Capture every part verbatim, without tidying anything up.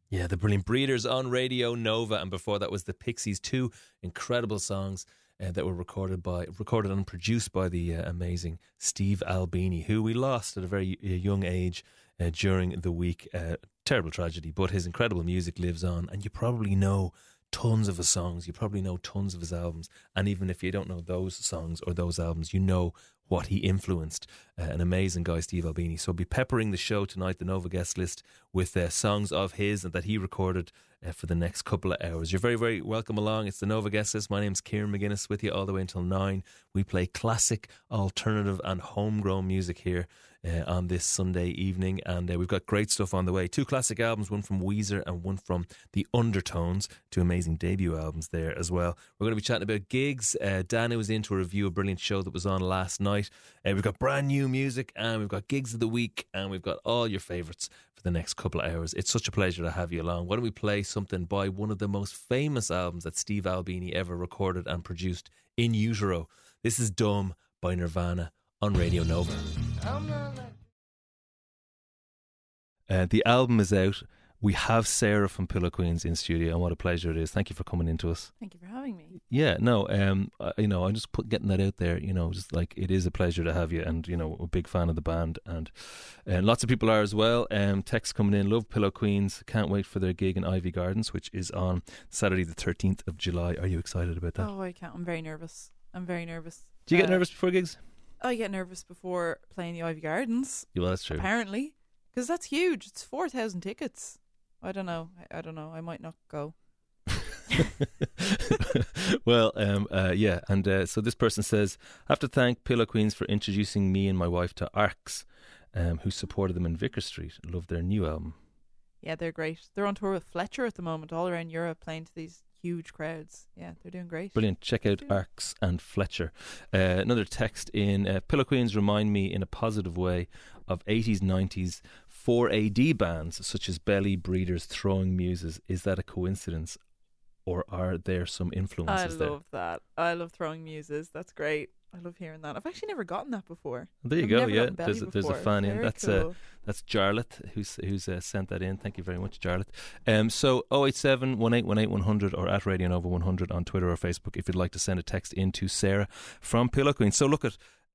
Yeah, the brilliant Breeders on Radio Nova, and before that was the Pixies. Two incredible songs uh, that were recorded by, recorded and produced by the uh, amazing Steve Albini, who we lost at a very uh, young age uh, during the week. Uh, terrible tragedy, but his incredible music lives on, and you probably know tons of his songs, you probably know tons of his albums, and even if you don't know those songs or those albums, you know what he influenced. Uh, an amazing guy, Steve Albini. So I'll be peppering the show tonight, the Nova guest list, with uh, songs of his and that he recorded uh, for the next couple of hours. You're very, very welcome along. It's the Nova guest list. My name's Kieran McGuinness, with you all the way until nine. We play classic, alternative and homegrown music here uh, on this Sunday evening, and uh, we've got great stuff on the way. Two classic albums, one from Weezer and one from The Undertones. Two amazing debut albums there as well. We're going to be chatting about gigs. Uh, Dana was in to review a brilliant show that was on last night. Uh, we've got brand new music, and we've got gigs of the week, and we've got all your favourites for the next couple of hours. It's such a pleasure to have you along. Why don't we play something by one of the most famous albums that Steve Albini ever recorded and produced, In Utero. This is Dumb by Nirvana on Radio Nova. Uh, the album is out. We have Sarah from Pillow Queens in studio, and what a pleasure it is. Thank you for coming into us. Thank you for having me. Yeah, no, um, uh, you know, I'm just put, getting that out there, you know, just like it is a pleasure to have you, and, you know, a big fan of the band, and and lots of people are as well. Um, texts coming in, love Pillow Queens, can't wait for their gig in Ivy Gardens, which is on Saturday the thirteenth of July. Are you excited about that? Oh, I can't. I'm very nervous. I'm very nervous. Do you uh, get nervous before gigs? I get nervous before playing the Ivy Gardens. Yeah, well, that's true. Apparently. Because that's huge. It's four thousand tickets. I don't know. I, I don't know. I might not go. Well, um, uh, yeah, and uh, so this person says, I have to thank Pillow Queens for introducing me and my wife to Arcs, um, who supported them in Vicar Street. Love their new album. Yeah, they're great. They're on tour with Fletcher at the moment, all around Europe, playing to these huge crowds. Yeah, they're doing great. Brilliant. Check out Arcs and Fletcher. Uh, another text in, uh, Pillow Queens remind me in a positive way of eighties, nineties four A D bands such as Belly, Breeders, Throwing Muses. Is that a coincidence, or are there some influences I there? love that. I love Throwing Muses. That's great. I love hearing that. I've actually never gotten that before. There you I've go. never Yeah, gotten Belly there's a, there's a before. fan in. Very That's uh, cool. that's Jarlath who's who's uh, sent that in. Thank you very much, Jarlath. Um, so oh eight seven, one eight one eight, one hundred or at Radio Nova one hundred on Twitter or Facebook if you'd like to send a text in to Sarah from Pillow Queen. So look at.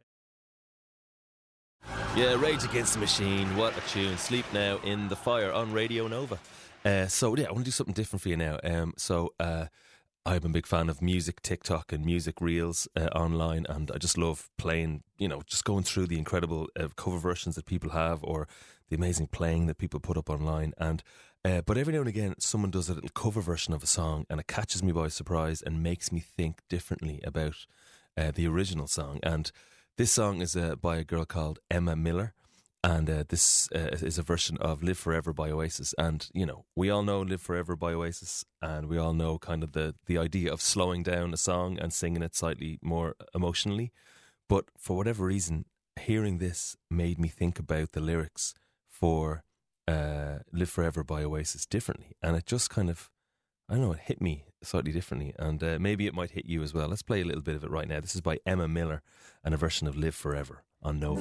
Yeah, Rage Against the Machine. What a tune. Sleep Now in the Fire on Radio Nova. Uh, so yeah, I want to do something different for you now. Um, so uh, I'm a big fan of music TikTok and music reels uh, online, and I just love playing, you know, just going through the incredible uh, cover versions that people have, or the amazing playing that people put up online. And uh, but every now and again, someone does a little cover version of a song, and it catches me by surprise and makes me think differently about uh, the original song. And this song is uh, by a girl called Emma Miller, and uh, this uh, is a version of Live Forever by Oasis. And, you know, we all know Live Forever by Oasis, and we all know kind of the, the idea of slowing down a song and singing it slightly more emotionally. But for whatever reason, hearing this made me think about the lyrics for uh, Live Forever by Oasis differently. And it just kind of, I don't know, it hit me slightly differently, and uh, maybe it might hit you as well. Let's play a little bit of it right now. This is by Emma Miller and a version of Live Forever on Nova.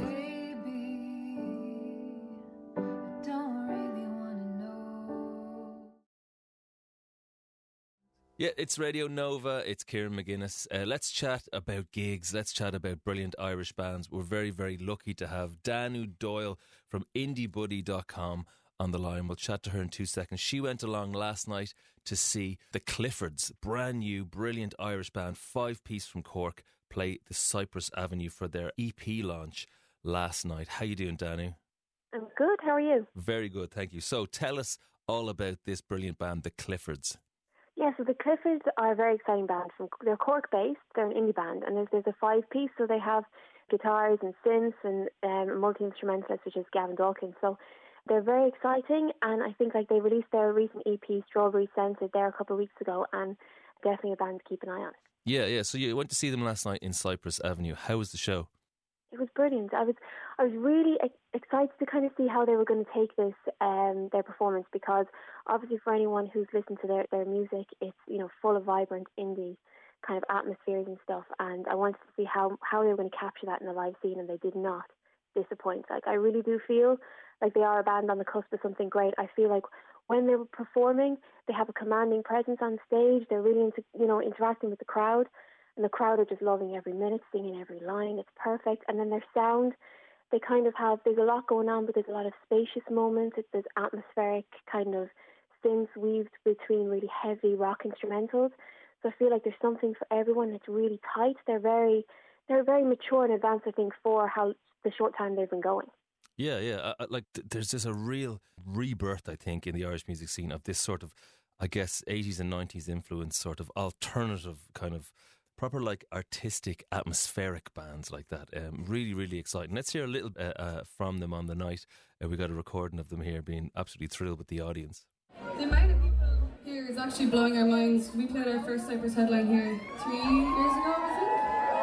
Yeah, it's Radio Nova, it's Kieran McGuinness. Uh, let's chat about gigs, let's chat about brilliant Irish bands. We're very, very lucky to have Danu Doyle from indie buddy dot com on the line. We'll chat to her in two seconds. She went along last night to see the Cliffords, brand new, brilliant Irish band, five-piece from Cork, play the Cypress Avenue for their E P launch last night. How you doing, Danu? I'm good, how are you? Very good, thank you. So tell us all about this brilliant band, the Cliffords. Yeah, so the Cliffords are a very exciting band. From They're Cork-based, they're an indie band, and there's, there's a five-piece, so they have guitars and synths and um, multi-instrumentalists, such as Gavin Dawkins. So they're very exciting, and I think like they released their recent E P, Strawberry Scented, there a couple of weeks ago, and definitely a band to keep an eye on. Yeah, yeah. So you went to see them last night in Cypress Avenue. How was the show? It was brilliant. I was I was really ex- excited to kind of see how they were going to take this, um, their performance, because obviously for anyone who's listened to their, their music, it's, you know, full of vibrant indie kind of atmospheres and stuff, and I wanted to see how, how they were going to capture that in the live scene, and they did not disappoint. Like, I really do feel like they are a band on the cusp of something great. I feel like when they're performing, they have a commanding presence on stage. They're really into, you know, interacting with the crowd, and the crowd are just loving every minute, singing every line. It's perfect. And then their sound, they kind of have, there's a lot going on, but there's a lot of spacious moments. It's this atmospheric kind of synths weaved between really heavy rock instrumentals. So I feel like there's something for everyone. It's really tight. They're very, they're very mature and advanced, I think, for how the short time they've been going. Yeah, yeah. Uh, like th- there's just a real rebirth, I think, in the Irish music scene of this sort of, I guess, eighties and nineties influence, sort of alternative kind of proper like artistic atmospheric bands like that. Um, really, really exciting. Let's hear a little uh, uh, from them on the night. Uh, we got a recording of them here, being absolutely thrilled with the audience. The amount of people here is actually blowing our minds. We played our first Cyprus headline here three years ago, I think.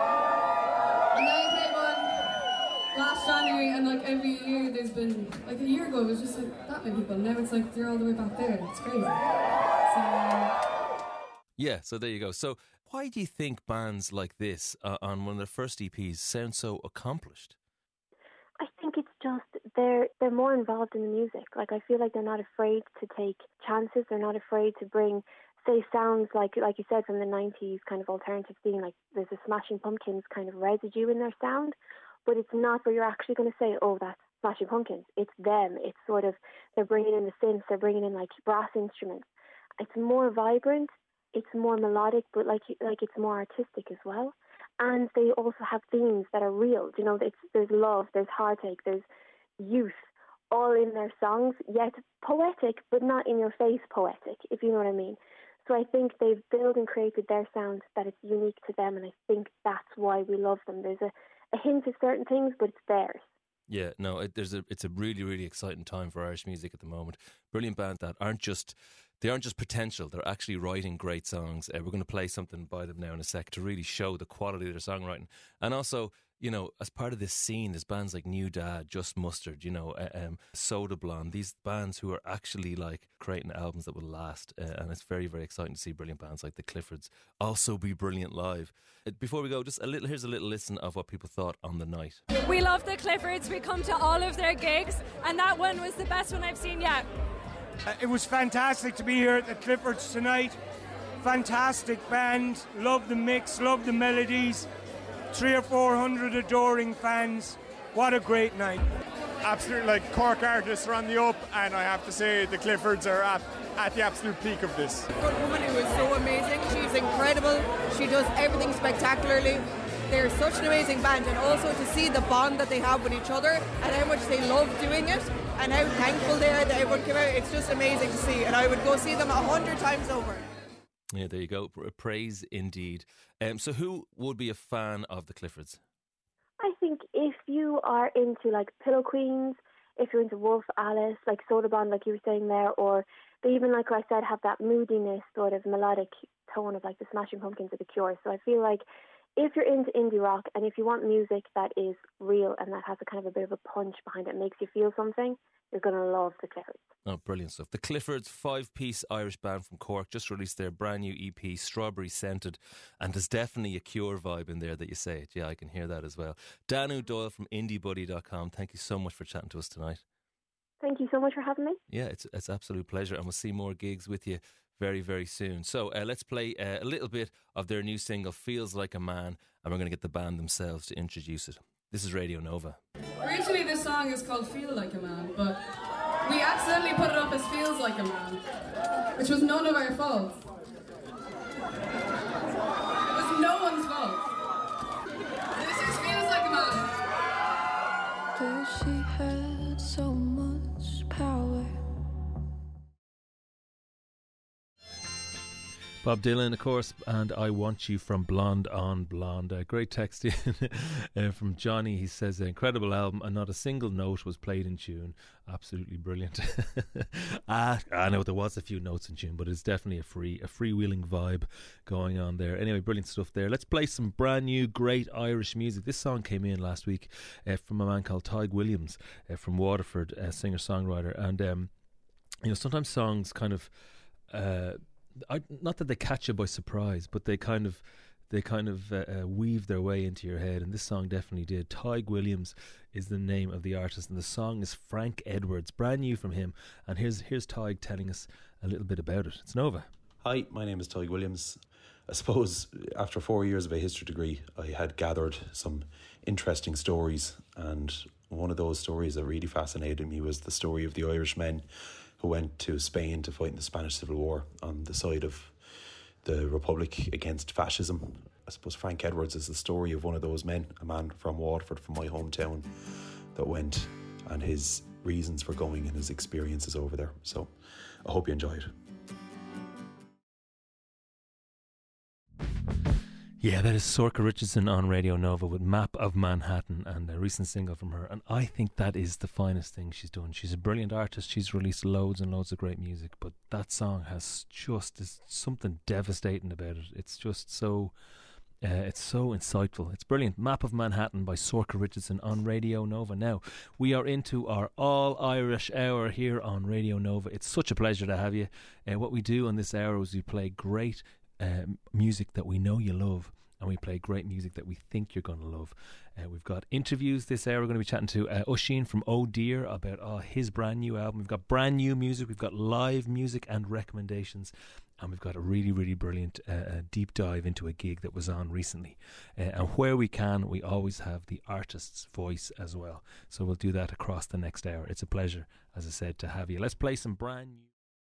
And then we played one last January, and like every year there's been, like a year ago it was just like that many people. Now it's like they're all the way back there. It's crazy. So, yeah, so there you go. So why do you think bands like this uh, on one of their first E Ps sound so accomplished? I think it's just they're they're more involved in the music. Like I feel like they're not afraid to take chances. They're not afraid to bring, say, sounds like like you said from the nineties kind of alternative scene. Like there's a Smashing Pumpkins kind of residue in their sound, but it's not where you're actually going to say, oh, that's Smashing Pumpkins. It's them. It's sort of they're bringing in the synths. They're bringing in like brass instruments. It's more vibrant. It's more melodic, but like like it's more artistic as well. And they also have themes that are real. You know, it's, there's love, there's heartache, there's youth, all in their songs, yet poetic, but not in your face poetic, if you know what I mean. So I think they've built and created their sound that it's unique to them, and I think that's why we love them. There's a, a hint of certain things, but it's theirs. Yeah, no, it, there's a, it's a really, really exciting time for Irish music at the moment. Brilliant bands that aren't just, they aren't just potential, they're actually writing great songs. Uh, we're going to play something by them now in a sec to really show the quality of their songwriting. And also, you know, as part of this scene, there's bands like New Dad, Just Mustard, you know, uh, um, Soda Blonde, these bands who are actually like creating albums that will last. Uh, and it's very, very exciting to see brilliant bands like the Cliffords also be brilliant live. Uh, before we go, just a little, here's a little listen of what people thought on the night. We love the Cliffords. We come to all of their gigs, and that one was the best one I've seen yet. Uh, it was fantastic to be here at the Cliffords tonight. Fantastic band. Love the mix, love the melodies. Three or four hundred adoring fans. What a great night. Absolutely, like Cork artists are on the up, and I have to say the Cliffords are at, at the absolute peak of this. The front woman who is so amazing. She's incredible. She does everything spectacularly. They're such an amazing band, and also to see the bond that they have with each other and how much they love doing it and how thankful they are that everyone came out. It's just amazing to see, and I would go see them a hundred times over. Yeah, there you go. Praise indeed. Um, so who would be a fan of the Cliffords? I think if you are into like Pillow Queens, if you're into Wolf Alice, like Soda Blonde, like you were saying there, or they even, like I said, have that moodiness, sort of melodic tone of like the Smashing Pumpkins or the Cure. So I feel like if you're into indie rock and if you want music that is real and that has a kind of a bit of a punch behind it, makes you feel something, you're going to love the Cliffords. Oh, brilliant stuff. The Cliffords, five-piece Irish band from Cork, just released their brand new E P, Strawberry Scented, and there's definitely a Cure vibe in there that you say it. Yeah, I can hear that as well. Danu Doyle from indie buddy dot com, thank you so much for chatting to us tonight. Thank you so much for having me. Yeah, it's it's an absolute pleasure, and we'll see more gigs with you very, very soon. So uh, let's play uh, a little bit of their new single, Feels Like a Man, and we're going to get the band themselves to introduce it. This is Radio Nova. originally this song is called Feel Like a Man, but we accidentally put it up as Feels Like a Man, which was none of our fault. It was no one's fault. This is Feels Like a Man. Though she had so much power. Bob Dylan, of course, and I Want You from Blonde on Blonde. Uh, great text in uh, from Johnny. He says, incredible album and not a single note was played in tune. Absolutely brilliant. ah, I know there was a few notes in tune, but it's definitely a free, a freewheeling vibe going on there. Anyway, brilliant stuff there. Let's play some brand new, great Irish music. This song came in last week uh, from a man called Tig Williams uh, from Waterford, uh, singer-songwriter. And, um, you know, sometimes songs kind of... Uh, I, not that they catch you by surprise, but they kind of they kind of uh, uh, weave their way into your head, and this song definitely did. Tyg Williams is the name of the artist, and the song is Frank Edwards, brand new from him. And here's here's Tyg telling us a little bit about it. It's Nova. Hi, my name is Tyg Williams. I suppose after four years of a history degree, I had gathered some interesting stories, and one of those stories that really fascinated me was the story of the Irish men who went to Spain to fight in the Spanish Civil War on the side of the Republic against fascism. I suppose Frank Edwards is the story of one of those men, a man from Waterford, from my hometown, that went, and his reasons for going and his experiences over there. So I hope you enjoy it. Yeah, that is Sorcha Richardson on Radio Nova with Map of Manhattan, and a recent single from her. And I think that is the finest thing she's done. She's a brilliant artist. She's released loads and loads of great music, but that song has just there's something devastating about it. It's just so, uh, it's so insightful. It's brilliant. Map of Manhattan by Sorcha Richardson on Radio Nova. Now, we are into our all-Irish hour here on Radio Nova. It's such a pleasure to have you. Uh, what we do on this hour is we play great Um, music that we know you love, and we play great music that we think you're going to love. Uh, we've got interviews this hour. We're going to be chatting to uh, Oisín from Oh Dear about uh, his brand new album. We've got brand new music, we've got live music and recommendations, and we've got a really, really brilliant uh, uh, deep dive into a gig that was on recently. Uh, and where we can, we always have the artist's voice as well. So we'll do that across the next hour. It's a pleasure, as I said, to have you. Let's play some brand new.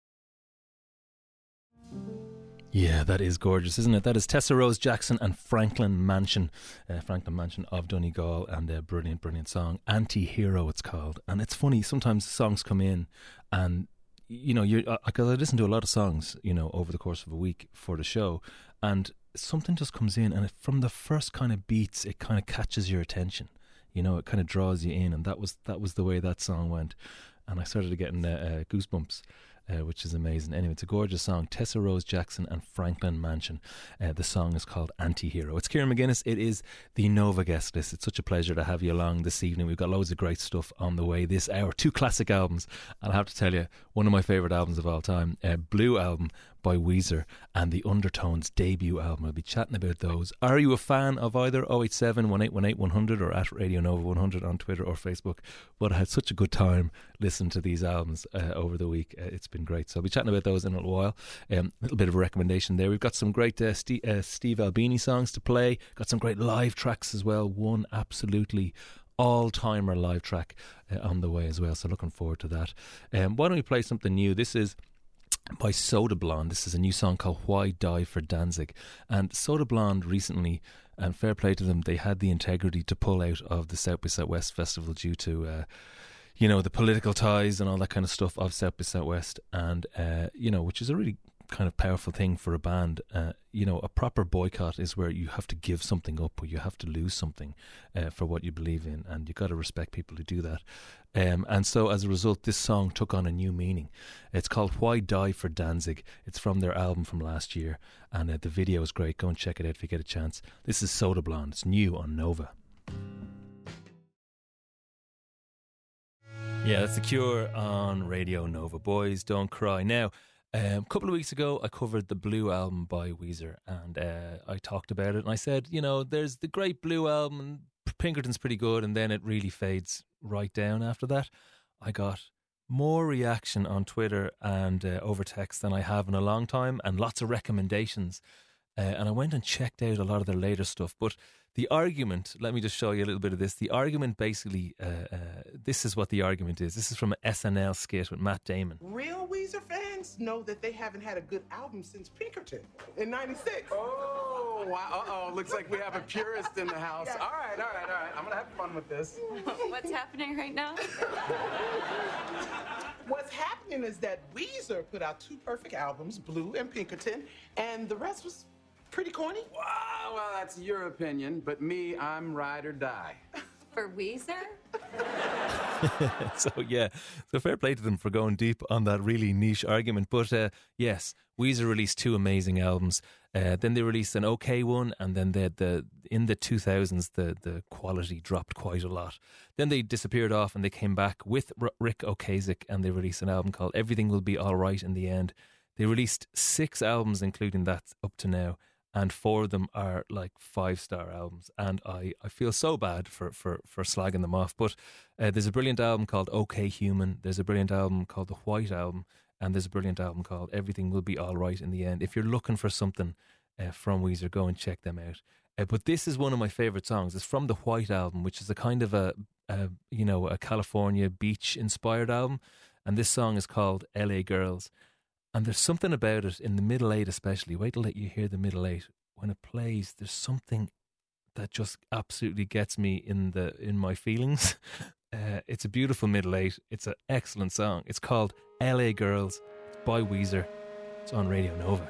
Yeah, that is gorgeous, isn't it? That is Tessa Rose Jackson and Franklin Mansion. Uh, Franklin Mansion of Donegal, and a brilliant, brilliant song. Anti-Hero, it's called. And it's funny, sometimes songs come in and, you know, you're, because I listen to a lot of songs, you know, over the course of a week for the show, and something just comes in, and it, from the first kind of beats, it kind of catches your attention. You know, it kind of draws you in, and that was that was the way that song went. And I started getting uh, uh, goosebumps. Uh, which is amazing. Anyway, it's a gorgeous song. Tessa Rose Jackson and Franklin Mansion. Uh, the song is called Anti-Hero. It's Ciaran McGuinness. It is the Nova guest list. It's such a pleasure to have you along this evening. We've got loads of great stuff on the way this hour. Two classic albums. And I have to tell you, one of my favourite albums of all time, uh, Blue Album by Weezer, and the Undertones debut album. I'll be chatting about those. Are you a fan of either? oh eight seven, one eight one eight, one hundred or at Radio Nova one hundred on Twitter or Facebook. But I had such a good time listening to these albums uh, over the week. Uh, it's been great. So I'll be chatting about those in a little while. A um, little bit of a recommendation there. We've got some great uh, Steve, uh, Steve Albini songs to play. Got some great live tracks as well. One absolutely all-timer live track uh, on the way as well. So looking forward to that. Um, why don't we play something new? This is by Soda Blonde. This is a new song called Why Die for Danzig. And Soda Blonde recently, and fair play to them, they had the integrity to pull out of the South by Southwest Festival due to uh, you know, the political ties and all that kind of stuff of South by Southwest, and uh, you know, which is a really kind of powerful thing for a band. Uh, you know, a proper boycott is where you have to give something up, or you have to lose something uh, for what you believe in, and you've got to respect people who do that. Um, and so as a result, this song took on a new meaning. It's called Why Die for Danzig. It's from their album from last year, and uh, the video is great. Go and check it out if you get a chance. This is Soda Blonde. It's new on Nova. Yeah, that's The Cure on Radio Nova. Boys, don't cry. Now, um, a couple of weeks ago, I covered the Blue album by Weezer, and uh, I talked about it, and I said, you know, there's the great Blue album, and Pinkerton's pretty good, and then it really fades right down after that. I got more reaction on Twitter and uh, over text than I have in a long time, and lots of recommendations. Uh, and I went and checked out a lot of their later stuff, but the argument, let me just show you a little bit of this. The argument basically, uh, uh, this is what the argument is. This is from an S N L skit with Matt Damon. Real Weezer fans know that they haven't had a good album since Pinkerton in ninety-six. Oh, wow. Uh-oh. Looks like we have a purist in the house. Yeah. All right, all right, all right. I'm going to have fun with this. What's happening right now? What's happening is that Weezer put out two perfect albums, Blue and Pinkerton, and the rest was pretty corny. Wow, well, that's your opinion, but me, I'm ride or die. For Weezer? So, yeah, so fair play to them for going deep on that really niche argument. But, uh, yes, Weezer released two amazing albums. Uh, then they released an okay one, and then they had the in the two thousands, the, the quality dropped quite a lot. Then they disappeared off, and they came back with R- Rick Ocasek, and they released an album called Everything Will Be All Right in the End. They released six albums, including that up to now. and four of them are like five-star albums, and I, I feel so bad for, for, for slagging them off. But uh, there's a brilliant album called OK Human, there's a brilliant album called The White Album, and there's a brilliant album called Everything Will Be Alright in the End. If you're looking for something uh, from Weezer, go and check them out. Uh, but this is one of my favourite songs. It's from The White Album, which is a kind of a, a you know, a California beach-inspired album, and this song is called L A Girls. And there's something about it in the middle eight especially. Wait till let you hear the middle eight. When it plays, there's something that just absolutely gets me in the in my feelings. Uh, it's a beautiful middle eight. It's an excellent song. It's called L A Girls. It's by Weezer. It's on Radio Nova.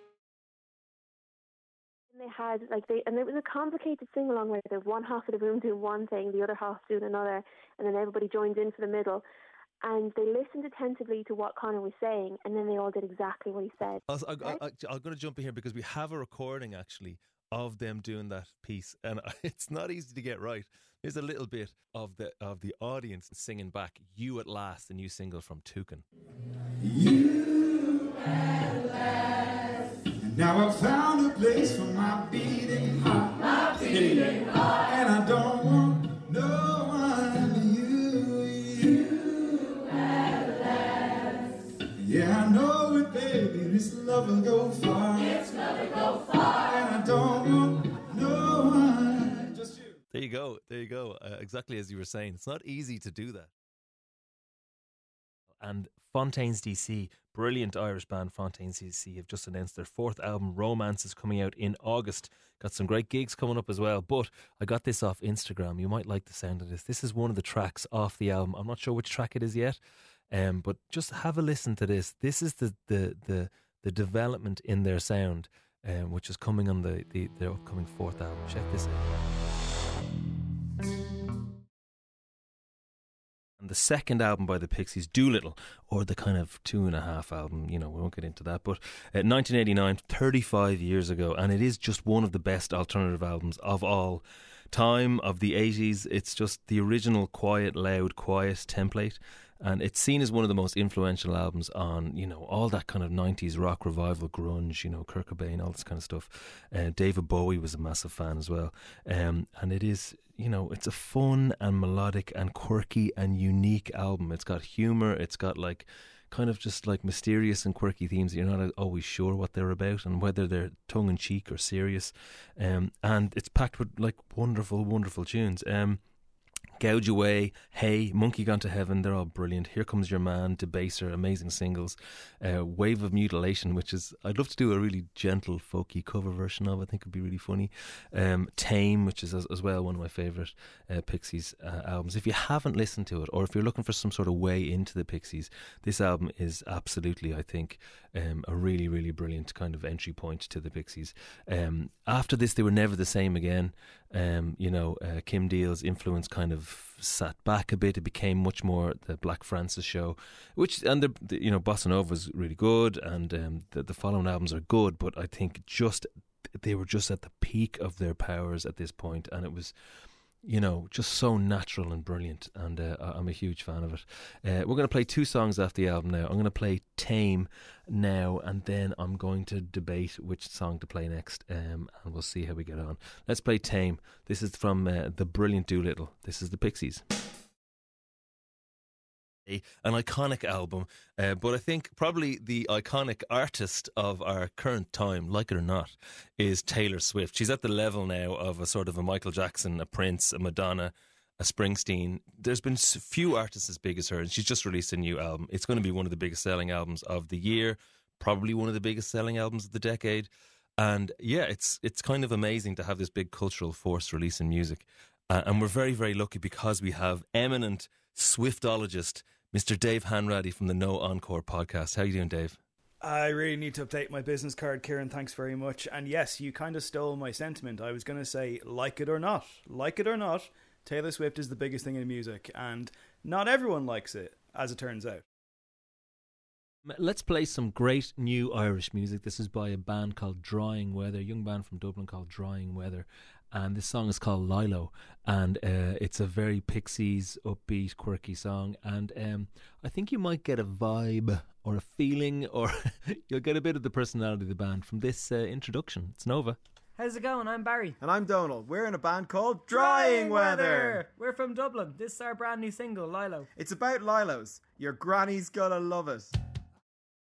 And they had like they and it was a complicated sing along where the one half of the room doing one thing, the other half doing another, and then everybody joined in for the middle. And they listened attentively to what Conor was saying, and then they all did exactly what he said. I was, I, I, I, I'm going to jump in here because we have a recording actually of them doing that piece, and it's not easy to get right. Here's a little bit of the of the audience singing back "You at Last," the new single from Toucan. You at last. Now I've found a place for my beating heart, my beating heart, and I don't want no one but you. Yeah, I know it, baby, this love will go far. This love will go far. And I don't want no one, just you. There you go, there you go. Uh, exactly as you were saying. It's not easy to do that. And Fontaines D C, brilliant Irish band Fontaines D C, have just announced their fourth album, Romance, is coming out in August. Got some great gigs coming up as well. But I got this off Instagram. You might like the sound of this. This is one of the tracks off the album. I'm not sure which track it is yet. Um, but just have a listen to this. This is the the the, the development in their sound, um, which is coming on the, the their upcoming fourth album. Check this out. And the second album by the Pixies, Doolittle, or the kind of two and a half album, you know, we won't get into that. But uh, nineteen eighty-nine, thirty-five years ago, and it is just one of the best alternative albums of all time, of the eighties. It's just the original quiet, loud, quiet template. And it's seen as one of the most influential albums on, you know, all that kind of nineties rock revival, grunge, you know, Kurt Cobain, all this kind of stuff. Uh, David Bowie was a massive fan as well. Um, and it is, you know, it's a fun and melodic and quirky and unique album. It's got humour. It's got like kind of just like mysterious and quirky themes that you're not always sure what they're about and whether they're tongue-in-cheek or serious. Um, and it's packed with like wonderful, wonderful tunes. Um, Gouge Away, Hey, Monkey Gone to Heaven, they're all brilliant. Here Comes Your Man, Debaser, amazing singles. Uh, Wave of Mutilation, which is, I'd love to do a really gentle, folky cover version of. I think it'd be really funny. Um, Tame, which is as, as well one of my favourite uh, Pixies uh, albums. If you haven't listened to it, or if you're looking for some sort of way into the Pixies, this album is absolutely, I think, um, a really, really brilliant kind of entry point to the Pixies. Um, after this, they were never the same again. Um, you know, uh, Kim Deal's influence kind of sat back a bit. It became much more the Black Francis show, which, and the, the you know, Bossa Nova was really good, and um, the, the following albums are good, but I think just they were just at the peak of their powers at this point, and it was, you know, just so natural and brilliant, and uh, I'm a huge fan of it. Uh, we're going to play two songs off the album now. I'm going to play Tame now, and then I'm going to debate which song to play next, um, and we'll see how we get on. Let's play Tame. This is from uh, the brilliant Doolittle. This is the Pixies. An iconic album, uh, but I think probably the iconic artist of our current time, like it or not, is Taylor Swift. She's at the level now of a sort of a Michael Jackson, a Prince, a Madonna, a Springsteen. There's been few artists as big as her, and she's just released a new album. It's going to be one of the biggest selling albums of the year, probably one of the biggest selling albums of the decade. And yeah, it's it's kind of amazing to have this big cultural force releasing music. Uh, and we're very, very lucky because we have eminent Swiftologist Mister Dave Hanratty from the No Encore podcast. How are you doing, Dave? I really need to update my business card, Kieran. Thanks very much. And yes, you kind of stole my sentiment. I was going to say, like it or not, like it or not, Taylor Swift is the biggest thing in music. And not everyone likes it, as it turns out. Let's play some great new Irish music. This is by a band called Drying Weather, a young band from Dublin called Drying Weather. And this song is called Lilo, and uh, it's a very Pixies upbeat, quirky song, and um, I think you might get a vibe or a feeling, or you'll get a bit of the personality of the band from this uh, introduction. It's Nova. How's it going? I'm Barry. And I'm Donald. We're in a band called Drying Weather. We're from Dublin. This is our brand new single, Lilo. It's about Lilos. Your granny's gonna love it.